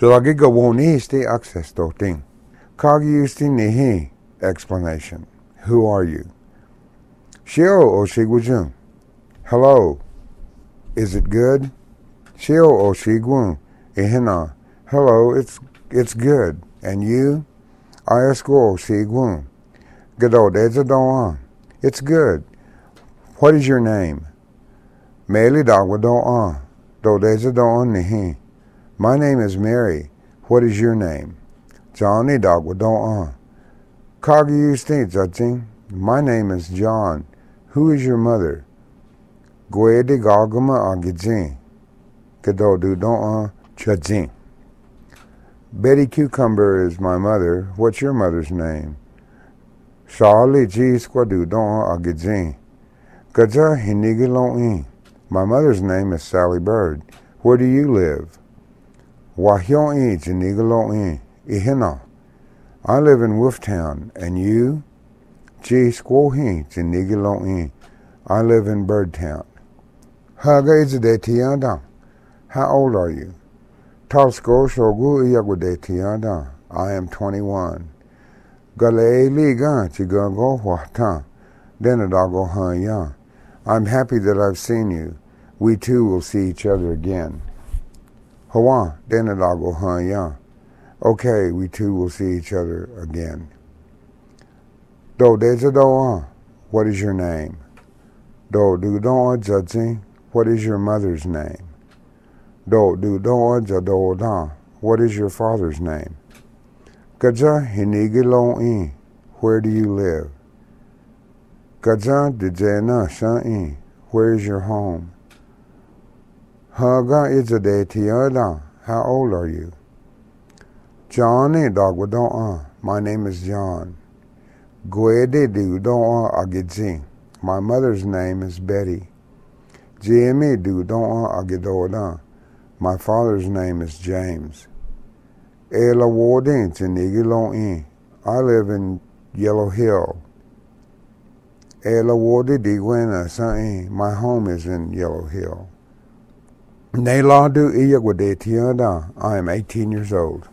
Shalagiga woni stay access to thing. Kagiusti nihi explanation. Who are you? Shio oshigwujun. Hello. Is it good? Shio oshigwun. Ihina. Hello, it's good. And you? Ayasko oshigwun. Gado dezadon. It's good. What is your name? Meli dagwadon. Do dezadon nihi. My name is Mary. What is your name? Johnny dagwadon. Kagiusti judging. My name is John. Who is your mother? Gwede gagama agijin. Gado dudon judging. Betty Cucumber is my mother. What's your mother's name? Shali ji squadu don agijin. Gaja hinigilon. My mother's name is Sally Bird. Where do you live? Wahyon jinigilon. Ihina. I live in Wolftown. And you? Ji squohin jinigilon. I live in Birdtown. Haga is de tianda. How old are you? Talsko shogu iyagwade tianda. I am 21. Gale liga chigago wahta. Denadago hanya. I'm happy that I've seen you. We too will see each other again. Hawa denadago hanya. Okay, we too will see each other again. Do dezadoa. What is your name? Do dudoa judging. What is your mother's name? Do dudoa jadoda. What is your father's name? Gaja hinigilon. Where do you live? Gaja dijena sha'in. Where is your home? Haga izade tiada. How old are you? Johnny dagwadon. My name is John. Gwede dudon agidzi. My mother's name is Betty. Jimmy dudon agidoda. My father's name is James. Ela wardin tinigilon. I live in Yellow Hill. Ela wardi digwena sa'in. My home is in Yellow Hill. Neladu iyagwade tiada. I am 18 years old.